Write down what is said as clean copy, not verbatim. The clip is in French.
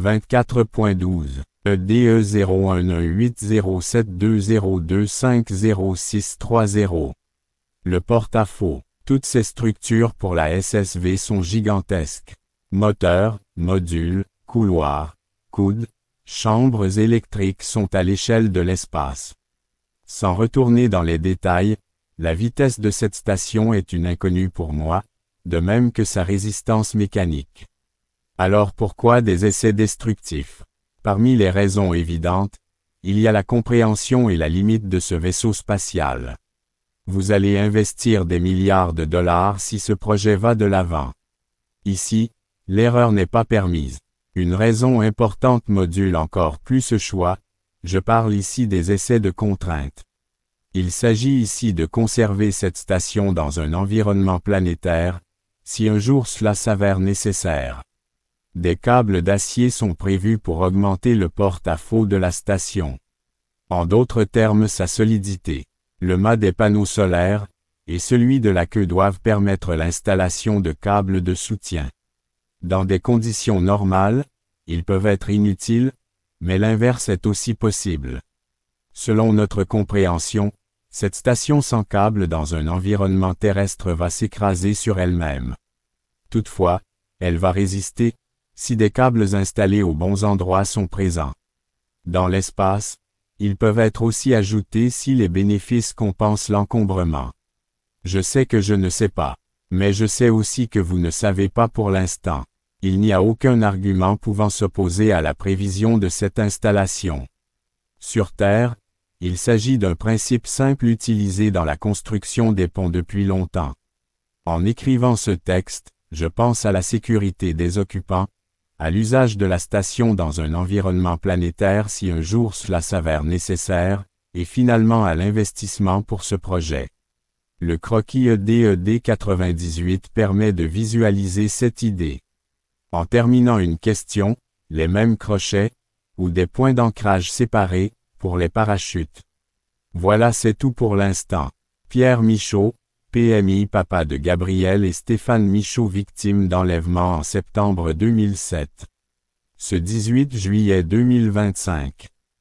24.12 EDE 01180720250630. Le porte-à-faux. Toutes ces structures pour la SSV sont gigantesques. Moteurs, modules, couloirs, coudes, chambres électriques sont à l'échelle de l'espace. Sans retourner dans les détails, la vitesse de cette station est une inconnue pour moi, de même que sa résistance mécanique. Alors pourquoi des essais destructifs? Parmi les raisons évidentes, il y a la compréhension et la limite de ce vaisseau spatial. Vous allez investir des milliards de dollars si ce projet va de l'avant. Ici, l'erreur n'est pas permise. Une raison importante module encore plus ce choix, je parle ici des essais de contrainte. Il s'agit ici de conserver cette station dans un environnement planétaire, si un jour cela s'avère nécessaire. Des câbles d'acier sont prévus pour augmenter le porte-à-faux de la station. En d'autres termes, sa solidité. Le mât des panneaux solaires et celui de la queue doivent permettre l'installation de câbles de soutien. Dans des conditions normales, ils peuvent être inutiles, mais l'inverse est aussi possible. Selon notre compréhension, cette station sans câble dans un environnement terrestre va s'écraser sur elle-même. Toutefois, elle va résister, si des câbles installés aux bons endroits sont présents. Dans l'espace, ils peuvent être aussi ajoutés si les bénéfices compensent l'encombrement. Je sais que je ne sais pas, mais je sais aussi que vous ne savez pas pour l'instant. Il n'y a aucun argument pouvant s'opposer à la prévision de cette installation. Sur Terre, il s'agit d'un principe simple utilisé dans la construction des ponts depuis longtemps. En écrivant ce texte, je pense à la sécurité des occupants, à l'usage de la station dans un environnement planétaire si un jour cela s'avère nécessaire, et finalement à l'investissement pour ce projet. Le croquis EDED 98 permet de visualiser cette idée. En terminant une question, les mêmes crochets, ou des points d'ancrage séparés, pour les parachutes. Voilà, c'est tout pour l'instant. Pierre Michaud, PMI, papa de Gabriel et Stéphane Michaud, victime d'enlèvement en septembre 2007. Ce 18 juillet 2025.